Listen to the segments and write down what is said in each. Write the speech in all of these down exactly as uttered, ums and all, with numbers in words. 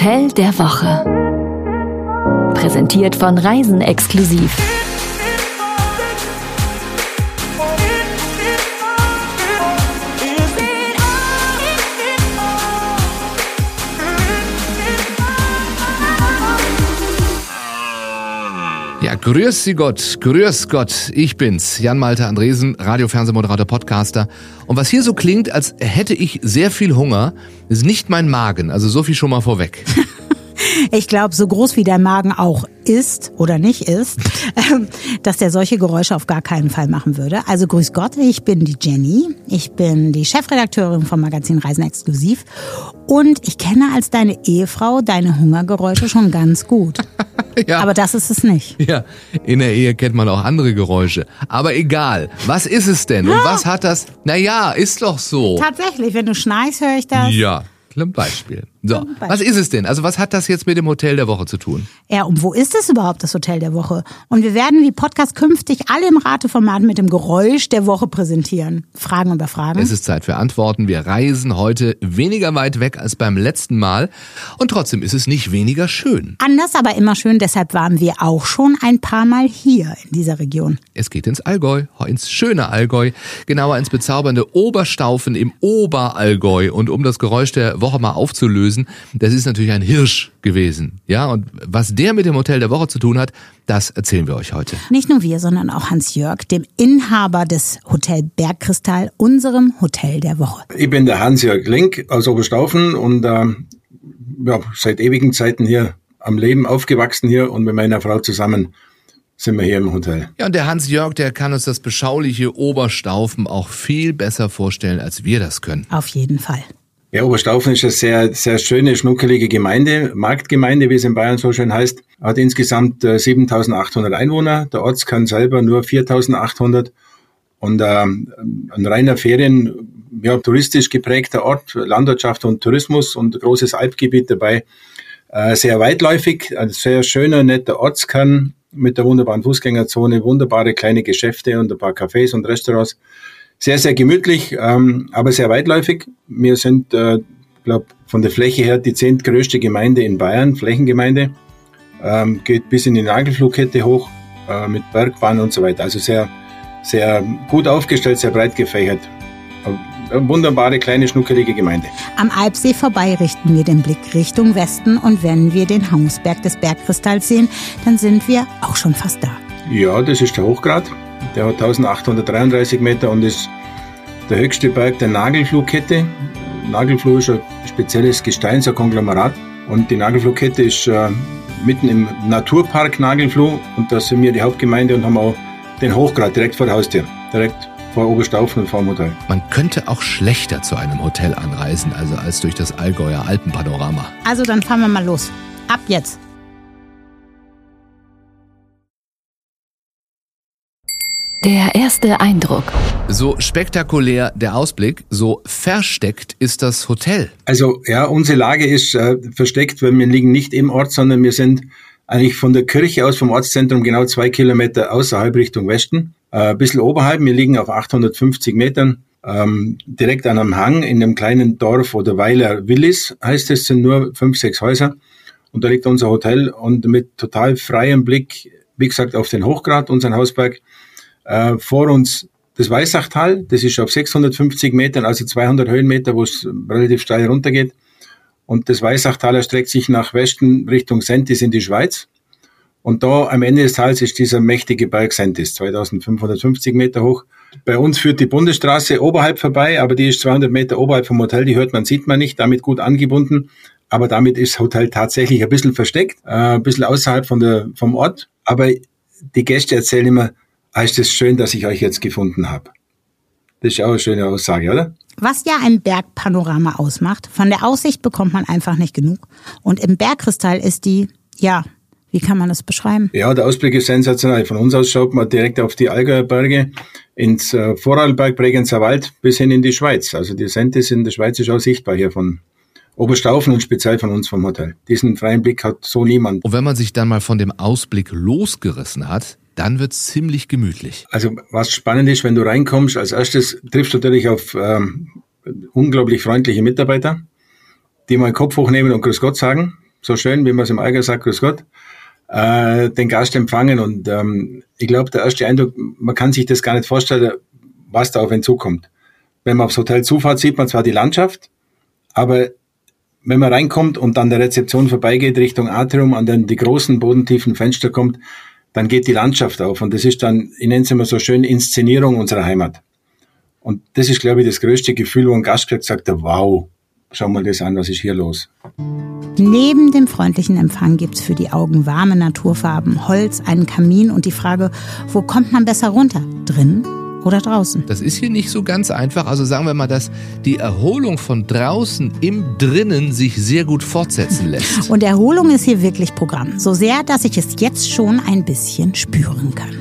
Hotel der Woche. Präsentiert von Reisen exklusiv. Ja, grüß Sie Gott, grüß Gott, ich bin's, Jan-Malte Andresen, Radio-Fernsehmoderator, Podcaster. Und was hier so klingt, als hätte ich sehr viel Hunger, ist nicht mein Magen, also so viel schon mal vorweg. Ich glaube, so groß wie dein Magen auch ist oder nicht ist, dass der solche Geräusche auf gar keinen Fall machen würde. Also grüß Gott, ich bin die Jenny, ich bin die Chefredakteurin vom Magazin Reisen exklusiv und ich kenne als deine Ehefrau deine Hungergeräusche schon ganz gut. Ja. Aber das ist es nicht. Ja, in der Ehe kennt man auch andere Geräusche. Aber egal, was ist es denn und was hat das? Naja, ist doch so. Tatsächlich, wenn du schnarchst, höre ich das. Ja. Ein Beispiel. So, was ist es denn? Also was hat das jetzt mit dem Hotel der Woche zu tun? Ja, und wo ist es überhaupt, das Hotel der Woche? Und wir werden wie Podcast künftig alle im Rateformat mit dem Geräusch der Woche präsentieren. Fragen über Fragen. Es ist Zeit für Antworten. Wir reisen heute weniger weit weg als beim letzten Mal. Und trotzdem ist es nicht weniger schön. Anders, aber immer schön. Deshalb waren wir auch schon ein paar Mal hier in dieser Region. Es geht ins Allgäu, ins schöne Allgäu. Genauer ins bezaubernde Oberstaufen im Oberallgäu. Und um das Geräusch der Woche mal aufzulösen, das ist natürlich ein Hirsch gewesen. Ja, und was der mit dem Hotel der Woche zu tun hat, das erzählen wir euch heute. Nicht nur wir, sondern auch Hans-Jörg, dem Inhaber des Hotel Bergkristall, unserem Hotel der Woche. Ich bin der Hans-Jörg Link aus Oberstaufen und äh, ja, seit ewigen Zeiten hier am Leben aufgewachsen hier und mit meiner Frau zusammen sind wir hier im Hotel. Ja, und der Hans-Jörg, der kann uns das beschauliche Oberstaufen auch viel besser vorstellen, als wir das können. Auf jeden Fall. Ja, Oberstaufen ist eine sehr, sehr schöne, schnuckelige Gemeinde, Marktgemeinde, wie es in Bayern so schön heißt. Hat insgesamt äh, siebentausendachthundert Einwohner. Der Ortskern selber nur viertausendachthundert. Und äh, ein reiner Ferien, ja, touristisch geprägter Ort, Landwirtschaft und Tourismus und großes Alpgebiet dabei. Äh, sehr weitläufig, ein sehr schöner, netter Ortskern mit der wunderbaren Fußgängerzone, wunderbare kleine Geschäfte und ein paar Cafés und Restaurants. Sehr, sehr gemütlich, ähm, aber sehr weitläufig. Wir sind, äh, glaube von der Fläche her die zehntgrößte Gemeinde in Bayern, Flächengemeinde. Ähm, geht bis in die Nagelflugkette hoch, äh, mit Bergbahn und so weiter. Also sehr, sehr gut aufgestellt, sehr breit gefächert. Eine wunderbare, kleine, schnuckelige Gemeinde. Am Alpsee vorbei richten wir den Blick Richtung Westen und wenn wir den Hausberg des Bergkristalls sehen, dann sind wir auch schon fast da. Ja, das ist der Hochgrat. Der hat eintausendachthundertdreiunddreißig Meter und ist der höchste Berg der Nagelflugkette. Nagelfluh ist ein spezielles Gestein, so ein Konglomerat. Und die Nagelflugkette ist äh, mitten im Naturpark Nagelfluh. Und da sind wir die Hauptgemeinde und haben auch den Hochgrat direkt vor der Haustür. Direkt vor Oberstaufen und vor dem Hotel. Man könnte auch schlechter zu einem Hotel anreisen, also als durch das Allgäuer Alpenpanorama. Also dann fahren wir mal los. Ab jetzt. Der erste Eindruck. So spektakulär der Ausblick, so versteckt ist das Hotel. Also ja, unsere Lage ist äh, versteckt, weil wir liegen nicht im Ort, sondern wir sind eigentlich von der Kirche aus, vom Ortszentrum, genau zwei Kilometer außerhalb Richtung Westen. Äh, ein bisschen oberhalb, wir liegen auf achthundertfünfzig Metern, ähm, direkt an einem Hang in einem kleinen Dorf oder Weiler Willis, heißt es, sind nur fünf, sechs Häuser. Und da liegt unser Hotel und mit total freiem Blick, wie gesagt, auf den Hochgrat, unseren Hausberg. Äh, vor uns das Weissachtal, das ist auf sechshundertfünfzig Metern, also zweihundert Höhenmeter, wo es relativ steil runtergeht. Und das Weissachtal erstreckt sich nach Westen Richtung Sentis in die Schweiz. Und da am Ende des Tals ist dieser mächtige Berg Sentis, zweitausendfünfhundertfünfzig Meter hoch. Bei uns führt die Bundesstraße oberhalb vorbei, aber die ist zweihundert Meter oberhalb vom Hotel, die hört man, sieht man nicht, damit gut angebunden. Aber damit ist das Hotel tatsächlich ein bisschen versteckt, äh, ein bisschen außerhalb von der, vom Ort. Aber die Gäste erzählen immer, ah, ist es schön, dass ich euch jetzt gefunden habe. Das ist auch eine schöne Aussage, oder? Was ja ein Bergpanorama ausmacht, von der Aussicht bekommt man einfach nicht genug. Und im Bergkristall ist die, ja, wie kann man das beschreiben? Ja, der Ausblick ist sensationell. Von uns aus schaut man direkt auf die Allgäuer Berge, ins äh, Vorarlberg, Bregenzer Wald bis hin in die Schweiz. Also die Sentis in der Schweiz ist auch sichtbar hier von Oberstaufen und speziell von uns vom Hotel. Diesen freien Blick hat so niemand. Und wenn man sich dann mal von dem Ausblick losgerissen hat, dann wird's ziemlich gemütlich. Also was spannend ist, wenn du reinkommst, als erstes triffst du natürlich auf ähm, unglaublich freundliche Mitarbeiter, die mal den Kopf hochnehmen und Grüß Gott sagen. so schön, wie man es im Allgäu sagt, grüß Gott, äh, den Gast empfangen. Und ähm, ich glaube, der erste Eindruck, man kann sich das gar nicht vorstellen, was da auf ihn zukommt. Wenn man aufs Hotel zufahrt, sieht man zwar die Landschaft, aber wenn man reinkommt und an der Rezeption vorbeigeht, Richtung Atrium, an den die großen, bodentiefen Fenster kommt, dann geht die Landschaft auf. Und das ist dann, ich nenne es immer so schön, Inszenierung unserer Heimat. Und das ist, glaube ich, das größte Gefühl, wo ein Gast sagt, wow, schau mal das an, was ist hier los? Neben dem freundlichen Empfang gibt's für die Augen warme Naturfarben, Holz, einen Kamin und die Frage, wo kommt man besser runter? Drinnen oder draußen? Das ist hier nicht so ganz einfach. Also sagen wir mal, dass die Erholung von draußen im Drinnen sich sehr gut fortsetzen lässt. Und Erholung ist hier wirklich Programm. So sehr, dass ich es jetzt schon ein bisschen spüren kann.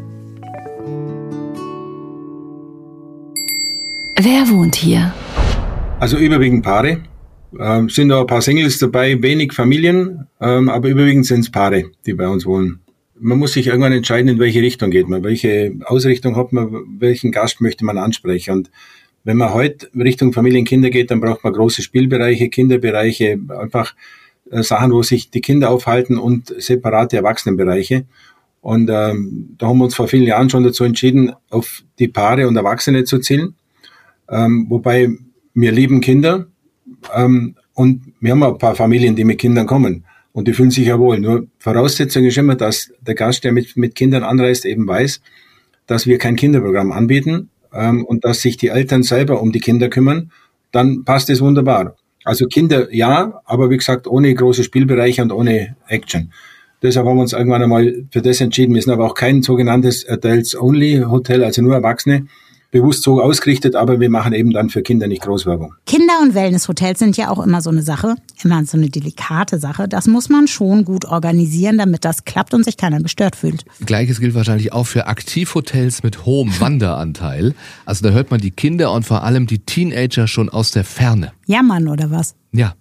Wer wohnt hier? Also überwiegend Paare. Ähm, sind auch ein paar Singles dabei, wenig Familien, ähm, aber überwiegend sind es Paare, die bei uns wohnen. Man muss sich irgendwann entscheiden, in welche Richtung geht man, welche Ausrichtung hat man, welchen Gast möchte man ansprechen. Und wenn man heute Richtung Familien, Kinder geht, dann braucht man große Spielbereiche, Kinderbereiche, einfach äh, Sachen, wo sich die Kinder aufhalten und separate Erwachsenenbereiche. Und ähm, da haben wir uns vor vielen Jahren schon dazu entschieden, auf die Paare und Erwachsene zu zielen. Ähm, wobei wir lieben Kinder ähm, und wir haben auch ein paar Familien, die mit Kindern kommen und die fühlen sich ja wohl. Nur Voraussetzung ist immer, dass der Gast, der mit, mit Kindern anreist, eben weiß, dass wir kein Kinderprogramm anbieten ähm, und dass sich die Eltern selber um die Kinder kümmern, dann passt es wunderbar. Also Kinder ja, aber wie gesagt ohne große Spielbereiche und ohne Action. Deshalb haben wir uns irgendwann einmal für das entschieden. Wir sind aber auch kein sogenanntes Adults-Only-Hotel, also nur Erwachsene, bewusst so ausgerichtet, aber wir machen eben dann für Kinder nicht groß Werbung. Kinder- und Wellnesshotels sind ja auch immer so eine Sache, immer so eine delikate Sache. Das muss man schon gut organisieren, damit das klappt und sich keiner gestört fühlt. Gleiches gilt wahrscheinlich auch für Aktivhotels mit hohem Wanderanteil. Also da hört man die Kinder und vor allem die Teenager schon aus der Ferne. Jammern oder was? Ja.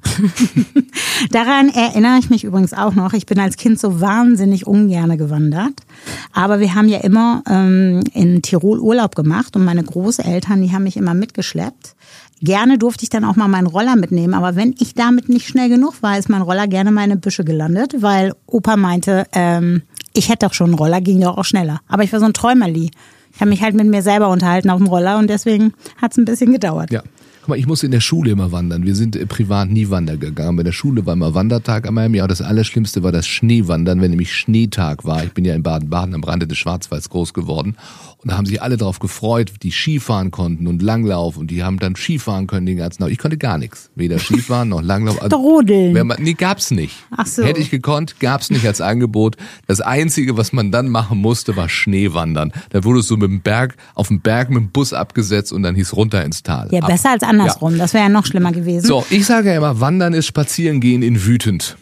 Daran erinnere ich mich übrigens auch noch. Ich bin als Kind so wahnsinnig ungerne gewandert. Aber wir haben ja immer ähm, in Tirol Urlaub gemacht und meine Großeltern, die haben mich immer mitgeschleppt. Gerne durfte ich dann auch mal meinen Roller mitnehmen, aber wenn ich damit nicht schnell genug war, ist mein Roller gerne mal in eine Büsche gelandet, weil Opa meinte, ähm, ich hätte doch schon einen Roller, ging doch auch schneller. Aber ich war so ein Träumerli. Ich habe mich halt mit mir selber unterhalten auf dem Roller und deswegen hat es ein bisschen gedauert. Ja. Guck mal, ich musste in der Schule immer wandern. Wir sind privat nie wandern gegangen. Bei der Schule war immer Wandertag einmal im Jahr. Das Allerschlimmste war das Schneewandern, wenn nämlich Schneetag war. Ich bin ja in Baden-Baden am Rande des Schwarzwalds groß geworden. Und da haben sich alle drauf gefreut, die Skifahren konnten und Langlauf. Und die haben dann Skifahren können den ganzen Tag. Ich konnte gar nichts. Weder Skifahren noch Langlauf. Also, Rodeln. Nee, gab's nicht. Ach so. Hätte ich gekonnt, gab's nicht als Angebot. Das Einzige, was man dann machen musste, war Schneewandern. Da wurdest du mit dem Berg, auf dem Berg mit dem Bus abgesetzt und dann hieß runter ins Tal. Ja, besser als andersrum. Ja. Das wäre ja noch schlimmer gewesen. So, ich sage ja immer, Wandern ist Spazierengehen in wütend.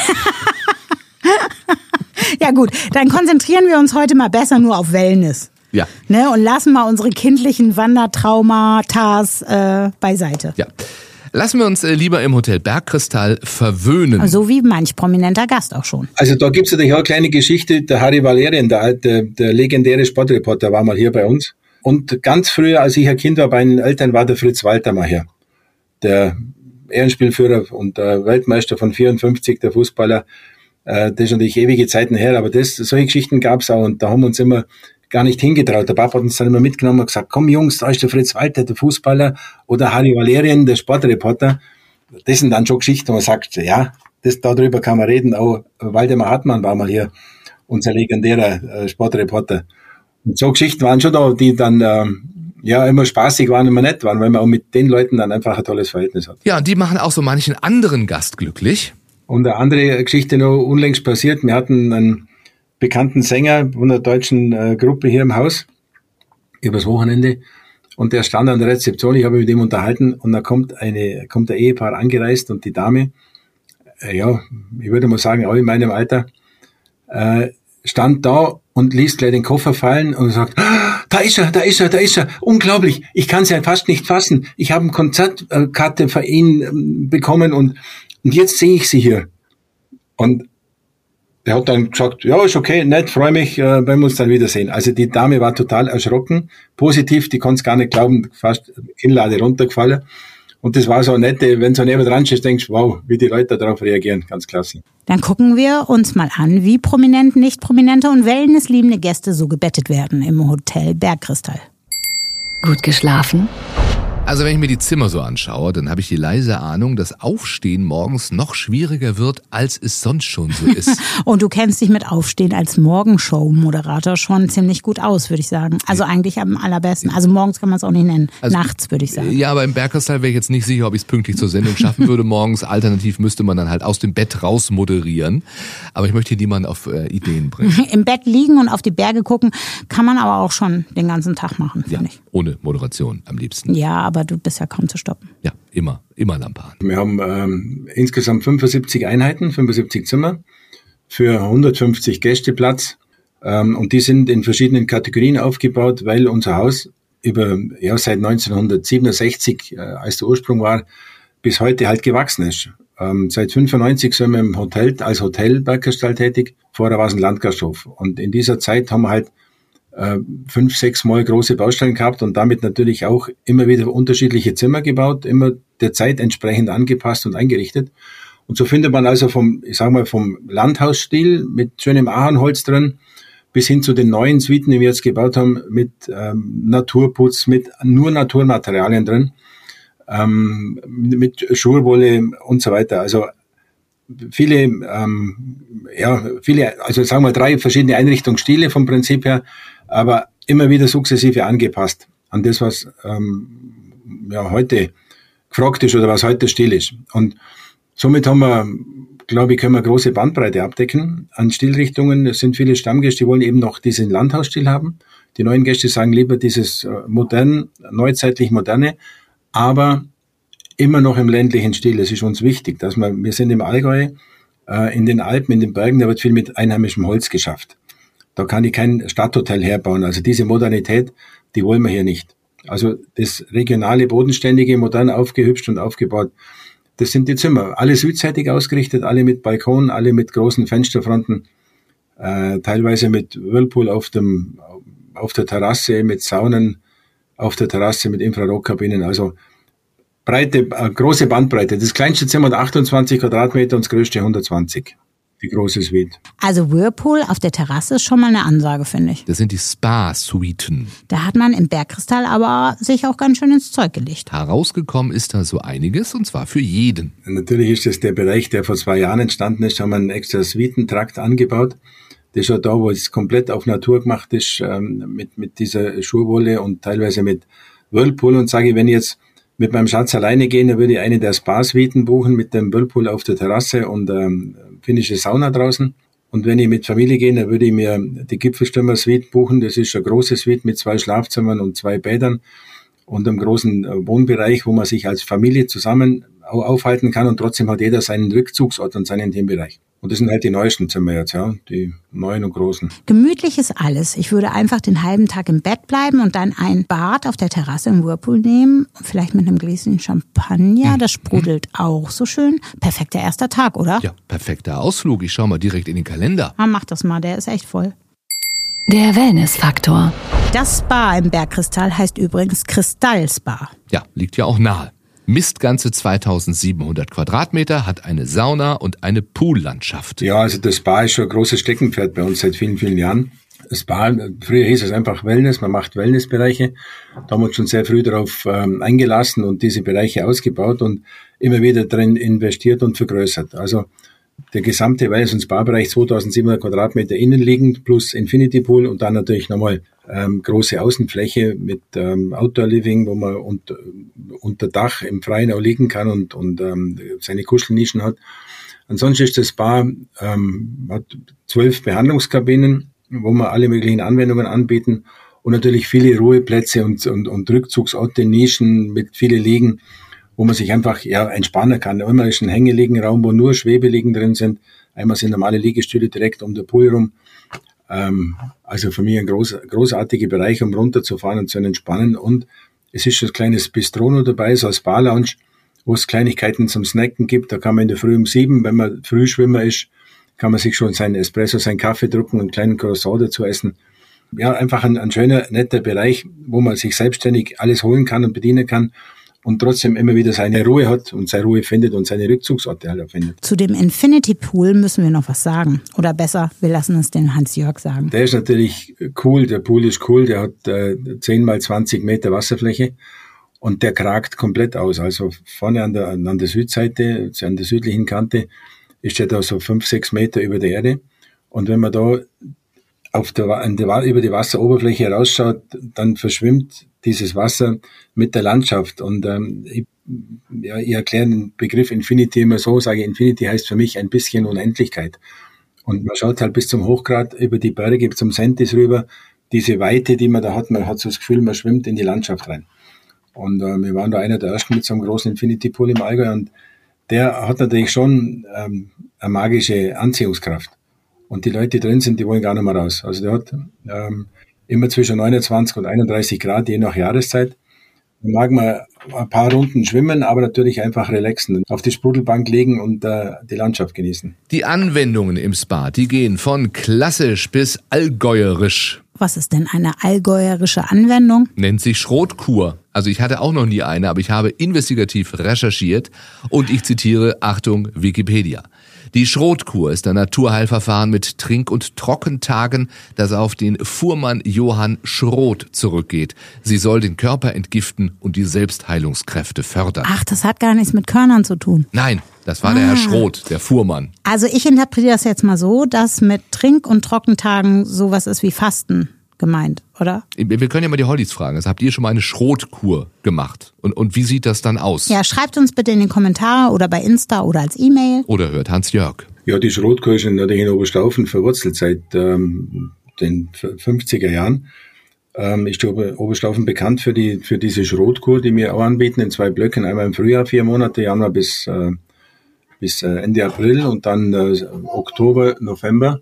Ja gut, dann konzentrieren wir uns heute mal besser nur auf Wellness. Ja. Ne, und lassen mal unsere kindlichen Wandertraumatas äh, beiseite. Ja. Lassen wir uns äh, lieber im Hotel Bergkristall verwöhnen. So wie manch prominenter Gast auch schon. Also da gibt's natürlich auch eine kleine Geschichte. Der Harry Valerian, der, der, der legendäre Sportreporter, war mal hier bei uns. Und ganz früher, als ich ein Kind war, bei den Eltern war der Fritz Walter mal hier. Der Ehrenspielführer und der Weltmeister von vierundfünfzig, der Fußballer. Äh, das ist natürlich ewige Zeiten her, aber das, solche Geschichten gab's auch und da haben wir uns immer gar nicht hingetraut. Der Papa hat uns dann immer mitgenommen und gesagt, komm Jungs, da ist der Fritz Walter, der Fußballer, oder Harry Valerian, der Sportreporter. Das sind dann schon Geschichten, wo man sagt, ja, das, darüber kann man reden. Auch Waldemar Hartmann war mal hier, unser legendärer äh, Sportreporter. Und so Geschichten waren schon da, die dann ähm, ja immer spaßig waren, immer nett waren, weil man auch mit den Leuten dann einfach ein tolles Verhältnis hat. Ja, und die machen auch so manchen anderen Gast glücklich. Und eine andere Geschichte noch unlängst passiert. Wir hatten einen bekannten Sänger von der deutschen äh, Gruppe hier im Haus übers Wochenende und der stand an der Rezeption, ich habe mich mit ihm unterhalten und da kommt eine kommt ein Ehepaar angereist und die Dame, äh, ja, ich würde mal sagen, auch in meinem Alter, äh, stand da und ließ gleich den Koffer fallen und sagt, ah, da ist er, da ist er, da ist er, unglaublich, ich kann es ja fast nicht fassen, ich habe eine Konzertkarte für ihn ähm, bekommen und, und jetzt sehe ich sie hier. Und er hat dann gesagt, ja, ist okay, nett, freue mich, äh, wenn wir uns dann wiedersehen. Also die Dame war total erschrocken, positiv, die konnte es gar nicht glauben, fast Kinnlade runtergefallen. Und das war so nett, wenn so neben dran stehst, denkst, wow, wie die Leute darauf reagieren. Ganz klasse. Dann gucken wir uns mal an, wie prominent, nicht prominente und wellnessliebende Gäste so gebettet werden im Hotel Bergkristall. Gut geschlafen? Also wenn ich mir die Zimmer so anschaue, dann habe ich die leise Ahnung, dass Aufstehen morgens noch schwieriger wird, als es sonst schon so ist. Und du kennst dich mit Aufstehen als Morgenshow-Moderator schon ziemlich gut aus, würde ich sagen. Also eigentlich am allerbesten. Also morgens kann man es auch nicht nennen. Also, nachts, würde ich sagen. Ja, aber im Bergkristall wäre ich jetzt nicht sicher, ob ich es pünktlich zur Sendung schaffen würde morgens. Alternativ müsste man dann halt aus dem Bett raus moderieren. Aber ich möchte hier niemanden auf äh, Ideen bringen. Im Bett liegen und auf die Berge gucken, kann man aber auch schon den ganzen Tag machen, finde ja, ich. Ohne Moderation am liebsten. Ja, aber du bist ja kaum zu stoppen. Ja, immer, immer Lampe an. Wir haben ähm, insgesamt fünfundsiebzig Einheiten, fünfundsiebzig Zimmer für hundertfünfzig Gäste Platz. Ähm, und die sind in verschiedenen Kategorien aufgebaut, weil unser Haus über ja seit neunzehnhundertsiebenundsechzig, äh, als der Ursprung war, bis heute halt gewachsen ist. Ähm, seit fünfundneunzig sind wir im Hotel, als Hotel Bergkristall tätig. Vorher war es ein Landgasthof. Und in dieser Zeit haben wir halt fünf, sechs Mal große Baustellen gehabt und damit natürlich auch immer wieder unterschiedliche Zimmer gebaut, immer der Zeit entsprechend angepasst und eingerichtet. Und so findet man also vom, ich sag mal, vom Landhausstil mit schönem Ahornholz drin bis hin zu den neuen Suiten, die wir jetzt gebaut haben, mit ähm, Naturputz, mit nur Naturmaterialien drin, ähm, mit Schurwolle und so weiter. Also viele, ähm, ja, viele, also sagen wir drei verschiedene Einrichtungsstile vom Prinzip her, aber immer wieder sukzessive angepasst an das, was ähm, ja heute gefragt ist oder was heute Stil ist. Und somit haben wir, glaube ich, können wir große Bandbreite abdecken an Stilrichtungen. Es sind viele Stammgäste, die wollen eben noch diesen Landhausstil haben. Die neuen Gäste sagen lieber dieses modern, neuzeitlich moderne, aber immer noch im ländlichen Stil. Das ist uns wichtig, dass wir, wir sind im Allgäu, äh, in den Alpen, in den Bergen, da wird viel mit einheimischem Holz geschafft. Da kann ich kein Stadthotel herbauen. Also diese Modernität, die wollen wir hier nicht. Also das regionale, bodenständige, modern aufgehübscht und aufgebaut, das sind die Zimmer. Alle südseitig ausgerichtet, alle mit Balkon, alle mit großen Fensterfronten, äh, teilweise mit Whirlpool auf dem, auf der Terrasse, mit Saunen auf der Terrasse, mit Infrarotkabinen. Also Breite, äh, große Bandbreite. Das kleinste Zimmer hat achtundzwanzig Quadratmeter und das größte hundertzwanzig. Die große Suite. Also Whirlpool auf der Terrasse ist schon mal eine Ansage, finde ich. Das sind die Spa-Suiten. Da hat man im Bergkristall aber sich auch ganz schön ins Zeug gelegt. Herausgekommen ist da so einiges und zwar für jeden. Natürlich ist das der Bereich, der vor zwei Jahren entstanden ist, haben wir einen extra Suitentrakt angebaut. Das ist ja da, wo es komplett auf Natur gemacht ist, ähm, mit, mit dieser Schurwolle und teilweise mit Whirlpool. Und sage ich, wenn ich jetzt mit meinem Schatz alleine gehen, dann würde ich eine der Spa-Suiten buchen mit dem Whirlpool auf der Terrasse und ähm, finnische Sauna draußen. Und wenn ich mit Familie gehe, dann würde ich mir die Gipfelstürmer-Suite buchen. Das ist eine große Suite mit zwei Schlafzimmern und zwei Bädern und einem großen Wohnbereich, wo man sich als Familie zusammen aufhalten kann und trotzdem hat jeder seinen Rückzugsort und seinen Themenbereich. Und das sind halt die neuesten Zimmer jetzt, ja, die neuen und großen. Gemütlich ist alles. Ich würde einfach den halben Tag im Bett bleiben und dann ein Bad auf der Terrasse im Whirlpool nehmen, vielleicht mit einem Gläschen Champagner, das sprudelt auch so schön. Perfekter erster Tag, oder? Ja, perfekter Ausflug. Ich schau mal direkt in den Kalender. Ah, mach das mal, der ist echt voll. Der Wellnessfaktor. Das Spa im Bergkristall heißt übrigens Kristall-Spa. Ja, liegt ja auch nahe. Misst ganze zweitausendsiebenhundert Quadratmeter, hat eine Sauna und eine Poollandschaft. Ja, also das Spa ist schon ein großes Steckenpferd bei uns seit vielen, vielen Jahren. Das Spa, früher hieß es einfach Wellness, man macht Wellnessbereiche. Da haben wir uns schon sehr früh darauf ähm, eingelassen und diese Bereiche ausgebaut und immer wieder drin investiert und vergrößert. Also der gesamte Wellness- und Spa-Bereich zweitausendsiebenhundert Quadratmeter innenliegend plus Infinity Pool und dann natürlich nochmal ähm, große Außenfläche mit ähm, Outdoor Living, wo man unter, unter Dach im Freien auch liegen kann und, und ähm, seine Kuschelnischen hat. Ansonsten ist das Spa ähm, hat zwölf Behandlungskabinen, wo wir alle möglichen Anwendungen anbieten und natürlich viele Ruheplätze und, und, und Rückzugsorte, Nischen mit vielen Liegen, wo man sich einfach ja entspannen kann. Immer ist ein Hängeliegenraum, wo nur Schwebeliegen drin sind. Einmal sind normale Liegestühle direkt um den Pool rum. Ähm, also für mich ein groß, großartiger Bereich, um runterzufahren und zu entspannen. Und es ist schon ein kleines Bistrono dabei, so ein Spa-Lounge, wo es Kleinigkeiten zum Snacken gibt. Da kann man in der Früh um sieben, wenn man Frühschwimmer ist, kann man sich schon seinen Espresso, seinen Kaffee drücken und einen kleinen Croissant dazu essen. Ja, einfach ein, ein schöner, netter Bereich, wo man sich selbstständig alles holen kann und bedienen kann. und trotzdem immer wieder seine Ruhe hat und seine Ruhe findet und seine Rückzugsorte halt auch findet. Zu dem Infinity Pool müssen wir noch was sagen. Oder besser, wir lassen es den Hans-Jörg sagen. Der ist natürlich cool, der Pool ist cool, der hat äh, zehn mal zwanzig Meter Wasserfläche und der kragt komplett aus. Also vorne an der, an der Südseite, an der südlichen Kante, ist der da so fünf, sechs Meter über der Erde. Und wenn man da auf der, an der, über die Wasseroberfläche rausschaut, dann verschwimmt dieses Wasser mit der Landschaft. Und ähm, ich, ja, ich erkläre den Begriff Infinity immer so, sage Infinity heißt für mich ein bisschen Unendlichkeit. Und man schaut halt bis zum Hochgrat über die Berge, zum Sentis rüber, diese Weite, die man da hat, man hat so das Gefühl, man schwimmt in die Landschaft rein. Und äh, wir waren da einer der ersten mit so einem großen Infinity Pool im Allgäu und der hat natürlich schon ähm, eine magische Anziehungskraft. Und die Leute, die drin sind, die wollen gar nicht mehr raus. Also der hat ähm, immer zwischen neunundzwanzig und einunddreißig Grad, je nach Jahreszeit. Da mag man ein paar Runden schwimmen, aber natürlich einfach relaxen, auf die Sprudelbank legen und äh, die Landschaft genießen. Die Anwendungen im Spa, die gehen von klassisch bis allgäuerisch. Was ist denn eine allgäuerische Anwendung? Nennt sich Schrotkur. Also ich hatte auch noch nie eine, aber ich habe investigativ recherchiert und ich zitiere, Achtung, Wikipedia. Die Schrotkur ist ein Naturheilverfahren mit Trink- und Trockentagen, das auf den Fuhrmann Johann Schroth zurückgeht. Sie soll den Körper entgiften und die Selbstheilungskräfte fördern. Ach, das hat gar nichts mit Körnern zu tun. Nein, das war ah. der Herr Schroth, der Fuhrmann. Also ich interpretiere das jetzt mal so, dass mit Trink- und Trockentagen sowas ist wie Fasten gemeint, oder? Wir können ja mal die Hollis fragen. Also habt ihr schon mal eine Schrotkur gemacht? Und, und wie sieht das dann aus? Ja, schreibt uns bitte in die Kommentare oder bei Insta oder als E-Mail. Oder hört Hans-Jörg. Ja, die Schrotkur ist natürlich in Oberstaufen verwurzelt seit ähm, den fünfziger Jahren. Ähm, ist die Ober- Oberstaufen bekannt für die für diese Schrotkur, die wir auch anbieten in zwei Blöcken. Einmal im Frühjahr, vier Monate, Januar bis, äh, bis äh, Ende April und dann äh, Oktober, November.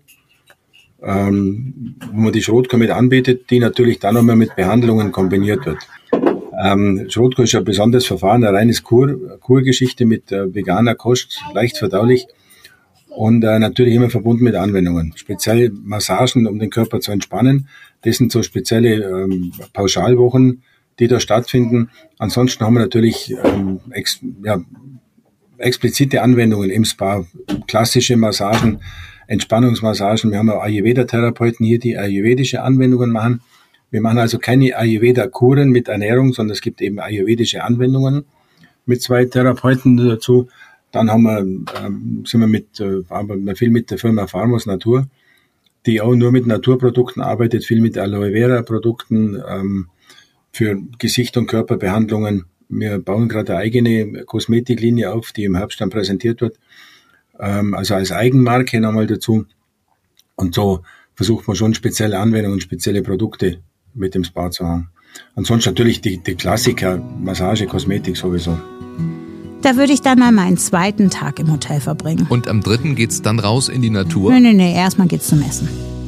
Ähm, wo man die Schrotkur mit anbietet, die natürlich dann nochmal mit Behandlungen kombiniert wird. Ähm, Schrotkur ist ein besonderes Verfahren, eine reines Kur, Kurgeschichte mit äh, veganer Kost, leicht verdaulich und äh, natürlich immer verbunden mit Anwendungen. Speziell Massagen, um den Körper zu entspannen. Das sind so spezielle ähm, Pauschalwochen, die da stattfinden. Ansonsten haben wir natürlich ähm, ex, ja, explizite Anwendungen im Spa, klassische Massagen, Entspannungsmassagen. Wir haben auch Ayurveda-Therapeuten hier, die ayurvedische Anwendungen machen. Wir machen also keine Ayurveda-Kuren mit Ernährung, sondern es gibt eben ayurvedische Anwendungen mit zwei Therapeuten dazu. Dann haben wir, ähm, sind wir mit, äh, arbeiten wir viel mit der Firma Pharmos Natur, die auch nur mit Naturprodukten arbeitet, viel mit Aloe Vera Produkten ähm, für Gesicht- und Körperbehandlungen. Wir bauen gerade eine eigene Kosmetiklinie auf, die im Herbst dann präsentiert wird. Also als Eigenmarke nochmal dazu. Und so versucht man schon spezielle Anwendungen, spezielle Produkte mit dem Spa zu haben. Ansonsten natürlich die, die Klassiker, Massage, Kosmetik sowieso. Da würde ich dann mal meinen zweiten Tag im Hotel verbringen. Und am dritten geht's dann raus in die Natur? Nee, nee, nee, erstmal geht's zum Essen.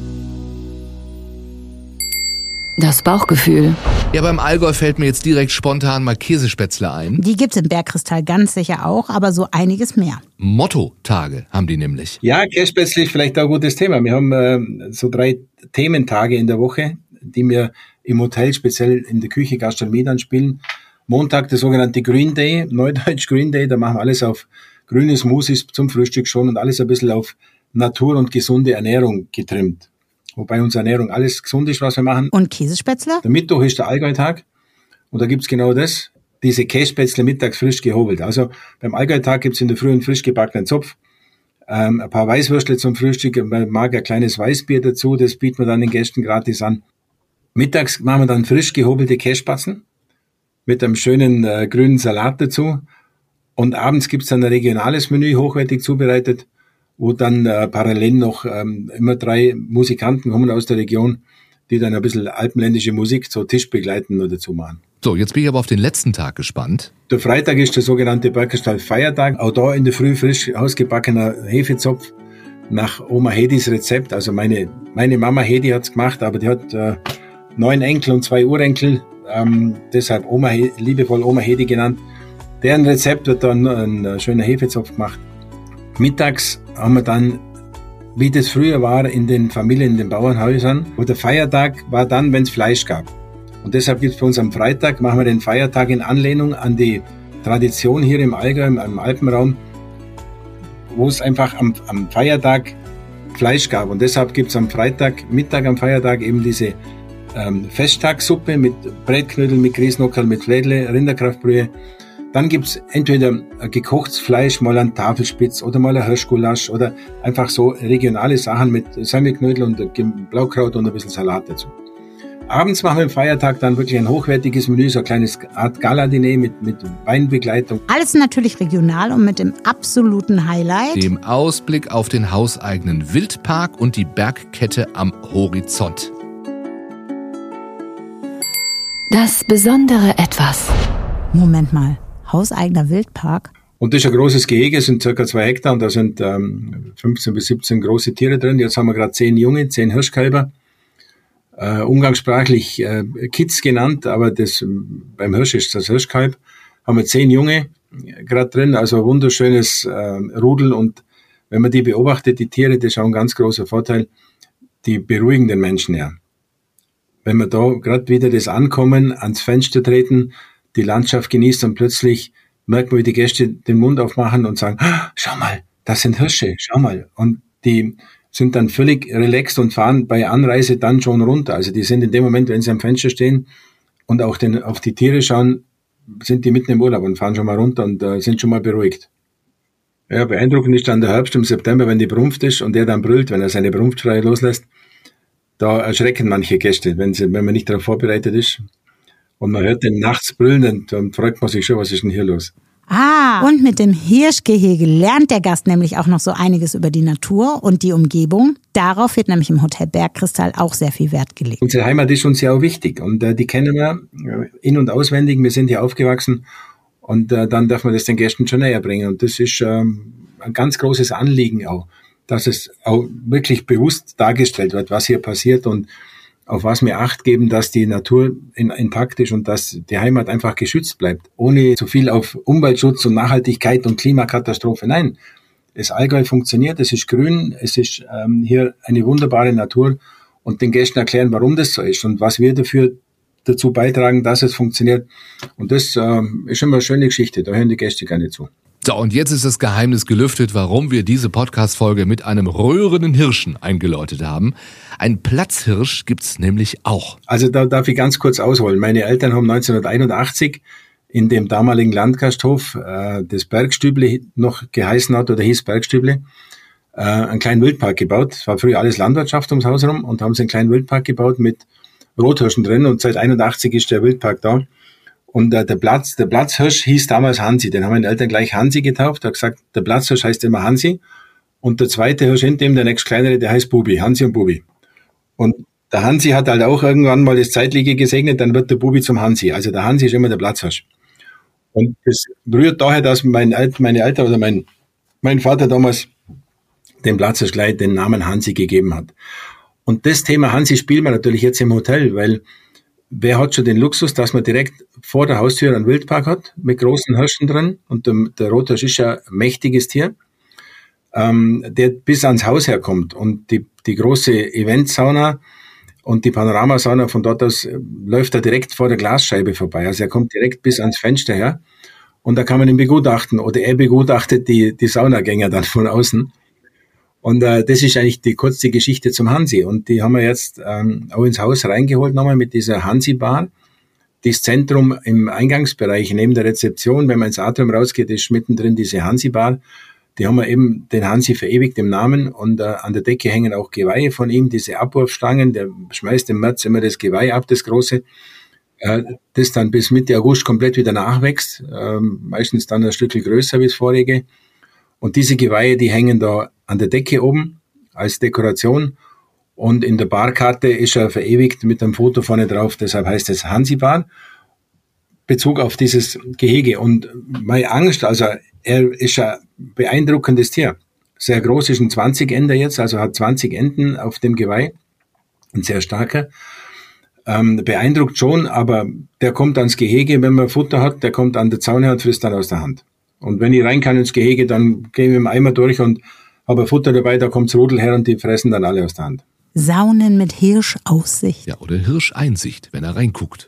Das Bauchgefühl. Ja, beim Allgäu fällt mir jetzt direkt spontan mal Käsespätzle ein. Die gibt's im Bergkristall ganz sicher auch, aber so einiges mehr. Motto-Tage haben die nämlich. Ja, Käsespätzle ist vielleicht auch ein gutes Thema. Wir haben äh, so drei Thementage in der Woche, die wir im Hotel speziell in der Küche Gastronomie dann spielen. Montag der sogenannte Green Day, Neudeutsch Green Day, da machen wir alles auf grüne Smoothies zum Frühstück schon und alles ein bisschen auf Natur und gesunde Ernährung getrimmt. Wobei unsere Ernährung alles gesund ist, was wir machen. Und Käsespätzle? Der Mittwoch ist der Allgäu-Tag und da gibt's genau das, diese Käsespätzle mittags frisch gehobelt. Also beim Allgäu-Tag gibt's in der Früh einen frisch gebackenen Zopf, ähm, ein paar Weißwürstel zum Frühstück, man mag ein kleines Weißbier dazu, das bieten wir dann den Gästen gratis an. Mittags machen wir dann frisch gehobelte Kässpatzen mit einem schönen äh, grünen Salat dazu und abends gibt's dann ein regionales Menü, hochwertig zubereitet, wo dann äh, parallel noch ähm, immer drei Musikanten kommen aus der Region, die dann ein bisschen alpenländische Musik zu Tisch begleiten oder dazu machen. So, jetzt bin ich aber auf den letzten Tag gespannt. Der Freitag ist der sogenannte Bergkristall Feiertag. Auch da in der Früh frisch ausgebackener Hefezopf nach Oma Hedis Rezept. Also meine meine Mama Hedi hat's gemacht, aber die hat äh, neun Enkel und zwei Urenkel, ähm, deshalb Oma liebevoll Oma Hedi genannt. Deren Rezept wird dann ein schöner Hefezopf gemacht. Mittags haben wir dann, wie das früher war in den Familien, in den Bauernhäusern, wo der Feiertag war dann, wenn es Fleisch gab. Und deshalb gibt es bei uns am Freitag, machen wir den Feiertag in Anlehnung an die Tradition hier im Allgäu, im Alpenraum, wo es einfach am, am Feiertag Fleisch gab. Und deshalb gibt es am Freitag, Mittag am Feiertag eben diese ähm, Festtagssuppe mit Brätknödel, mit Grießnockerl, mit Flädle, Rinderkraftbrühe. Dann gibt es entweder gekochtes Fleisch, mal ein Tafelspitz oder mal ein Hirschgulasch oder einfach so regionale Sachen mit Semmelknödel und Blaukraut und ein bisschen Salat dazu. Abends machen wir am Feiertag dann wirklich ein hochwertiges Menü, so ein kleines Art Gala-Diner mit, mit Weinbegleitung. Alles natürlich regional und mit dem absoluten Highlight. Dem Ausblick auf den hauseigenen Wildpark und die Bergkette am Horizont. Das besondere Etwas. Moment mal, hauseigener Wildpark? Und das ist ein großes Gehege, es sind circa zwei Hektar und da sind ähm, fünfzehn bis siebzehn große Tiere drin. Jetzt haben wir gerade zehn Junge, zehn Hirschkälber. Äh, umgangssprachlich äh, Kids genannt, aber das beim Hirsch ist das Hirschkalb. Haben wir zehn Junge gerade drin, also ein wunderschönes äh, Rudel. Und wenn man die beobachtet, die Tiere, das ist auch ein ganz großer Vorteil, die beruhigen den Menschen ja. Wenn man da gerade wieder das Ankommen, ans Fenster treten, die Landschaft genießt und plötzlich merkt man, wie die Gäste den Mund aufmachen und sagen, ah, schau mal, das sind Hirsche, schau mal. Und die sind dann völlig relaxed und fahren bei Anreise dann schon runter. Also die sind in dem Moment, wenn sie am Fenster stehen und auch den, auf die Tiere schauen, sind die mitten im Urlaub und fahren schon mal runter und äh, sind schon mal beruhigt. Ja, beeindruckend ist dann der Herbst im September, wenn die Brunft ist und der dann brüllt, wenn er seine Brunftschreie loslässt. Da erschrecken manche Gäste, wenn, sie, wenn man nicht darauf vorbereitet ist. Und man hört den nachts brüllen, dann, dann fragt man sich schon, was ist denn hier los? Ah, und mit dem Hirschgehege lernt der Gast nämlich auch noch so einiges über die Natur und die Umgebung. Darauf wird nämlich im Hotel Bergkristall auch sehr viel Wert gelegt. Unsere Heimat ist uns ja auch wichtig und äh, die kennen wir äh, in- und auswendig. Wir sind hier aufgewachsen und äh, dann darf man das den Gästen schon näher bringen. Und das ist äh, ein ganz großes Anliegen auch, dass es auch wirklich bewusst dargestellt wird, was hier passiert und auf was wir Acht geben, dass die Natur in, intakt ist und dass die Heimat einfach geschützt bleibt, ohne zu viel auf Umweltschutz und Nachhaltigkeit und Klimakatastrophe. Nein, das Allgäu funktioniert, es ist grün, es ist ähm, hier eine wunderbare Natur und den Gästen erklären, warum das so ist und was wir dafür dazu beitragen, dass es funktioniert. Und das ähm, ist immer eine schöne Geschichte, da hören die Gäste gerne zu. So, und jetzt ist das Geheimnis gelüftet, warum wir diese Podcast-Folge mit einem röhrenden Hirschen eingeläutet haben. Ein Platzhirsch gibt's nämlich auch. Also da darf ich ganz kurz ausholen. Meine Eltern haben neunzehnhunderteinundachtzig in dem damaligen Landgasthof, äh, das Bergstüble noch geheißen hat oder hieß Bergstüble, äh, einen kleinen Wildpark gebaut. Es war früher alles Landwirtschaft ums Haus rum und haben sie einen kleinen Wildpark gebaut mit Rothirschen drin und seit einundachtzig ist der Wildpark da. Und äh, der Platz, der Platzhirsch hieß damals Hansi. Den haben meine Eltern gleich Hansi getauft. Er hat gesagt, der Platzhirsch heißt immer Hansi. Und der zweite Hirsch hinter ihm, der nächst kleinere, der heißt Bubi. Hansi und Bubi. Und der Hansi hat halt auch irgendwann mal das Zeitliche gesegnet, dann wird der Bubi zum Hansi. Also der Hansi ist immer der Platzhirsch. Und das rührt daher, dass mein El- meine Eltern oder mein, mein Vater damals dem Platzhirsch gleich den Namen Hansi gegeben hat. Und das Thema Hansi spielen wir natürlich jetzt im Hotel, weil wer hat schon den Luxus, dass man direkt vor der Haustür einen Wildpark hat, mit großen Hirschen drin. Und der, der Rothirsch ist ja ein mächtiges Tier, ähm, der bis ans Haus herkommt. Und die, die große Eventsauna und die Panoramasauna, von dort aus äh, läuft er direkt vor der Glasscheibe vorbei. Also er kommt direkt bis ans Fenster her. Und da kann man ihn begutachten. Oder er begutachtet die, die Saunagänger dann von außen. Und äh, das ist eigentlich die kurze Geschichte zum Hansi. Und die haben wir jetzt ähm, auch ins Haus reingeholt nochmal mit dieser Hansi-Bar. Das Zentrum im Eingangsbereich neben der Rezeption, wenn man ins Atrium rausgeht, ist mittendrin diese Hansi-Bar. Die haben wir eben den Hansi verewigt im Namen. Und äh, an der Decke hängen auch Geweihe von ihm, diese Abwurfstangen. Der schmeißt im März immer das Geweih ab, das große. Äh, das dann bis Mitte August komplett wieder nachwächst. Äh, meistens dann ein Stückchen größer wie das vorige. Und diese Geweihe, die hängen da an der Decke oben als Dekoration und in der Barkarte ist er verewigt mit einem Foto vorne drauf, deshalb heißt es Hansi-Bar, Bezug auf dieses Gehege. Und meine Angst, also er ist ein beeindruckendes Tier, sehr groß, ist ein zwanzig-Ender jetzt, also hat zwanzig Enden auf dem Geweih, ein sehr starker, ähm, beeindruckt schon, aber der kommt ans Gehege, wenn man Futter hat, der kommt an der Zaun her und frisst dann aus der Hand. Und wenn ich rein kann ins Gehege, dann gehen wir im Eimer durch und habe Futter dabei, da kommt's Rudel her und die fressen dann alle aus der Hand. Saunen mit Hirschaussicht. Ja, oder Hirscheinsicht, wenn er reinguckt.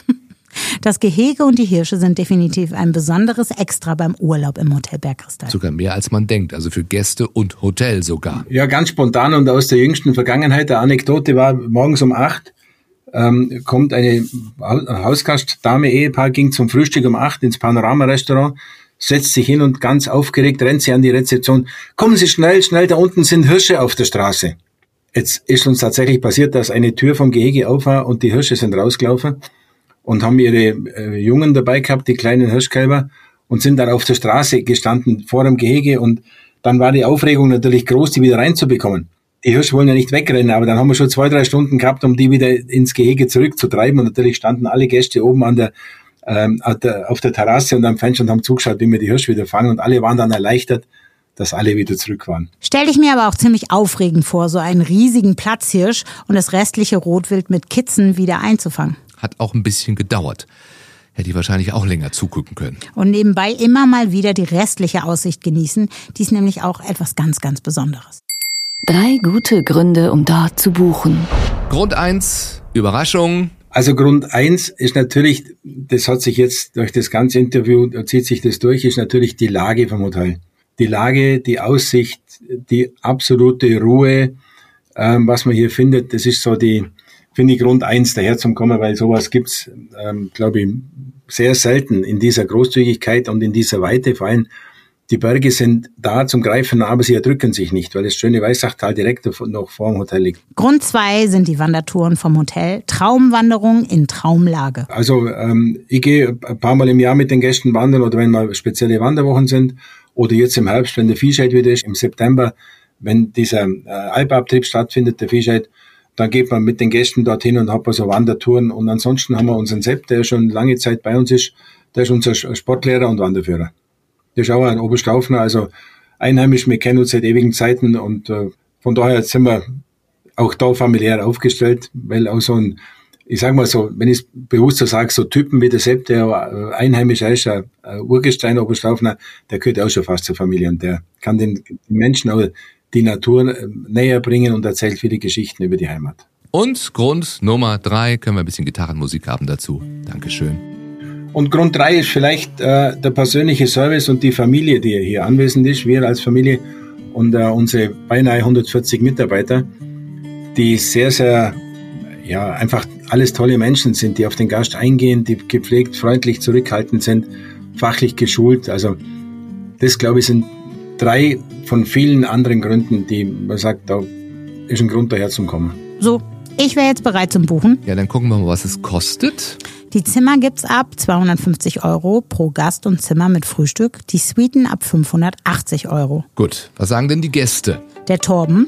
Das Gehege und die Hirsche sind definitiv ein besonderes Extra beim Urlaub im Hotel Bergkristall. Sogar mehr als man denkt, also für Gäste und Hotel sogar. Ja, ganz spontan und aus der jüngsten Vergangenheit. Der Anekdote war, morgens um acht ähm, kommt eine Hausgastdame-Ehepaar, ging zum Frühstück um acht ins Panorama-Restaurant, setzt sich hin und ganz aufgeregt rennt sie an die Rezeption. Kommen Sie schnell, schnell, da unten sind Hirsche auf der Straße. Jetzt ist uns tatsächlich passiert, dass eine Tür vom Gehege auf war und die Hirsche sind rausgelaufen und haben ihre äh, Jungen dabei gehabt, die kleinen Hirschkälber, und sind dann auf der Straße gestanden vor dem Gehege, und dann war die Aufregung natürlich groß, die wieder reinzubekommen. Die Hirsche wollen ja nicht wegrennen, aber dann haben wir schon zwei, drei Stunden gehabt, um die wieder ins Gehege zurückzutreiben, und natürlich standen alle Gäste oben an der, ähm, auf der Terrasse und am Fenster und haben zugeschaut, wie wir die Hirsche wieder fangen, und alle waren dann erleichtert, dass alle wieder zurück waren. Stell ich mir aber auch ziemlich aufregend vor, so einen riesigen Platzhirsch und das restliche Rotwild mit Kitzen wieder einzufangen. Hat auch ein bisschen gedauert. Hätte ich wahrscheinlich auch länger zugucken können. Und nebenbei immer mal wieder die restliche Aussicht genießen. Die ist nämlich auch etwas ganz, ganz Besonderes. Drei gute Gründe, um dort zu buchen. Grund eins, Überraschung. Also Grund eins ist natürlich, das hat sich jetzt durch das ganze Interview, zieht sich das durch, ist natürlich die Lage vom Hotel. Die Lage, die Aussicht, die absolute Ruhe, ähm, was man hier findet, das ist so die, finde ich, Grund eins, daher zum Kommen, weil sowas gibt's, ähm, glaube ich, sehr selten in dieser Großzügigkeit und in dieser Weite. Vor allem, die Berge sind da zum Greifen nah, aber sie erdrücken sich nicht, weil das schöne Weißachtal direkt noch vor dem Hotel liegt. Grund zwei sind die Wandertouren vom Hotel. Traumwanderung in Traumlage. Also ähm, ich gehe ein paar Mal im Jahr mit den Gästen wandern, oder wenn mal spezielle Wanderwochen sind, oder jetzt im Herbst, wenn der Viehscheid wieder ist, im September, wenn dieser äh, Alpabtrieb stattfindet, der Viehscheid, dann geht man mit den Gästen dorthin und hat so Wandertouren. Und ansonsten haben wir unseren Sepp, der schon lange Zeit bei uns ist, der ist unser Sportlehrer und Wanderführer. Der ist auch ein Oberstaufner, also einheimisch, wir kennen uns seit ewigen Zeiten, und äh, von daher sind wir auch da familiär aufgestellt, weil auch so ein, ich sag mal so, wenn ich es bewusst so sage, so Typen wie der Sepp, der äh, einheimisch ist, ein äh, Urgestein, Oberstaufner, der gehört auch schon fast zur Familie, und der kann den, den Menschen auch die Natur äh, näher bringen und erzählt viele Geschichten über die Heimat. Und Grund Nummer drei, können wir ein bisschen Gitarrenmusik haben dazu. Dankeschön. Und Grund drei ist vielleicht äh, der persönliche Service und die Familie, die hier anwesend ist. Wir als Familie und äh, unsere beinahe hundertvierzig Mitarbeiter, die sehr, sehr, ja, einfach alles tolle Menschen sind, die auf den Gast eingehen, die gepflegt, freundlich, zurückhaltend sind, fachlich geschult. Also das, glaube ich, sind drei von vielen anderen Gründen, die man sagt, da ist ein Grund daher zum Kommen. So, ich wäre jetzt bereit zum Buchen. Ja, dann gucken wir mal, was es kostet. Die Zimmer gibt's ab zweihundertfünfzig Euro pro Gast und Zimmer mit Frühstück. Die Suiten ab fünfhundertachtzig Euro. Gut, was sagen denn die Gäste? Der Torben,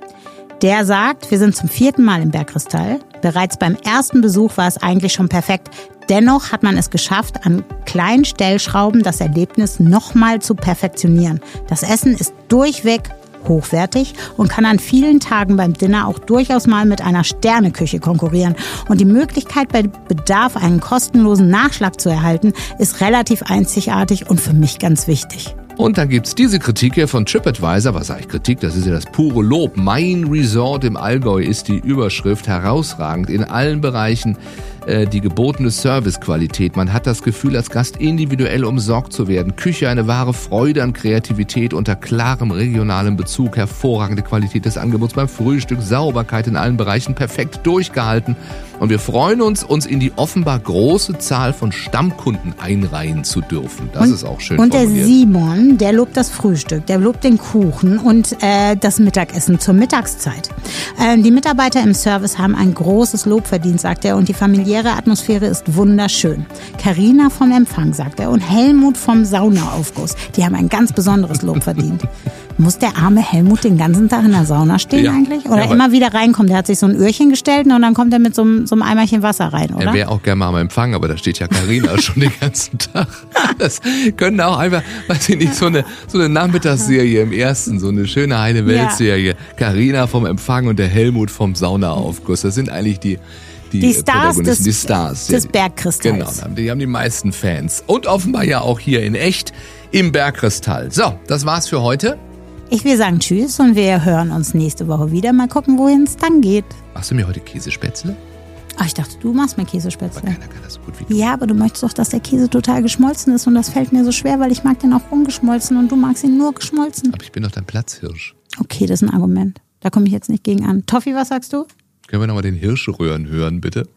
der sagt, wir sind zum vierten Mal im Bergkristall. Bereits beim ersten Besuch war es eigentlich schon perfekt. Dennoch hat man es geschafft, an kleinen Stellschrauben das Erlebnis nochmal zu perfektionieren. Das Essen ist durchweg hochwertig und kann an vielen Tagen beim Dinner auch durchaus mal mit einer Sterneküche konkurrieren. Und die Möglichkeit, bei Bedarf einen kostenlosen Nachschlag zu erhalten, ist relativ einzigartig und für mich ganz wichtig. Und dann gibt's diese Kritik hier von TripAdvisor. Was sage ich Kritik? Das ist ja das pure Lob. Mein Resort im Allgäu ist die Überschrift. Herausragend in allen Bereichen. Äh, die gebotene Servicequalität. Man hat das Gefühl, als Gast individuell umsorgt zu werden. Küche eine wahre Freude an Kreativität unter klarem regionalem Bezug. Hervorragende Qualität des Angebots beim Frühstück. Sauberkeit in allen Bereichen perfekt durchgehalten. Und wir freuen uns, uns in die offenbar große Zahl von Stammkunden einreihen zu dürfen. Das und, ist auch schön Und der formuliert. Simon, der lobt das Frühstück, der lobt den Kuchen und äh, das Mittagessen zur Mittagszeit. Äh, die Mitarbeiter im Service haben ein großes Lob verdient, sagt er, und die familiäre Atmosphäre ist wunderschön. Carina vom Empfang, sagt er, und Helmut vom Saunaaufguss, die haben ein ganz besonderes Lob verdient. Muss der arme Helmut den ganzen Tag in der Sauna stehen ja, eigentlich? Oder ja, immer wieder reinkommen? Der hat sich so ein Öhrchen gestellt und dann kommt er mit so einem, so einem Eimerchen Wasser rein, oder? Er wäre auch gerne mal am Empfang, aber da steht ja Carina schon den ganzen Tag. Das können auch einfach, weiß ich nicht, so eine, so eine Nachmittagsserie im ersten, so eine schöne heile Weltserie. Carina vom Empfang und der Helmut vom Saunaaufguss. Das sind eigentlich die Die, die Stars, des, die Stars des Bergkristalls. Genau, die haben die meisten Fans. Und offenbar ja auch hier in echt im Bergkristall. So, das war's für heute. Ich will sagen tschüss und wir hören uns nächste Woche wieder. Mal gucken, wohin es dann geht. Machst du mir heute Käsespätzle? Ach, ich dachte, du machst mir Käsespätzle. Aber keiner kann das so gut wie du. Ja, aber du möchtest doch, dass der Käse total geschmolzen ist und das fällt mir so schwer, weil ich mag den auch ungeschmolzen und du magst ihn nur geschmolzen. Aber ich bin doch dein Platzhirsch. Okay, das ist ein Argument. Da komme ich jetzt nicht gegen an. Toffi, was sagst du? Können wir nochmal den Hirschröhren hören, bitte?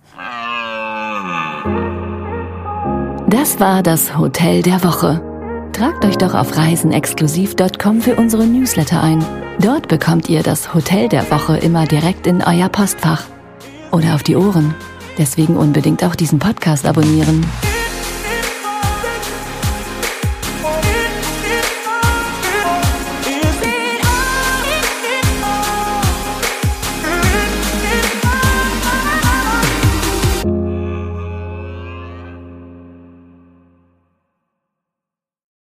Das war das Hotel der Woche. Tragt euch doch auf reisenexklusiv Punkt com für unsere Newsletter ein. Dort bekommt ihr das Hotel der Woche immer direkt in euer Postfach. Oder auf die Ohren. Deswegen unbedingt auch diesen Podcast abonnieren.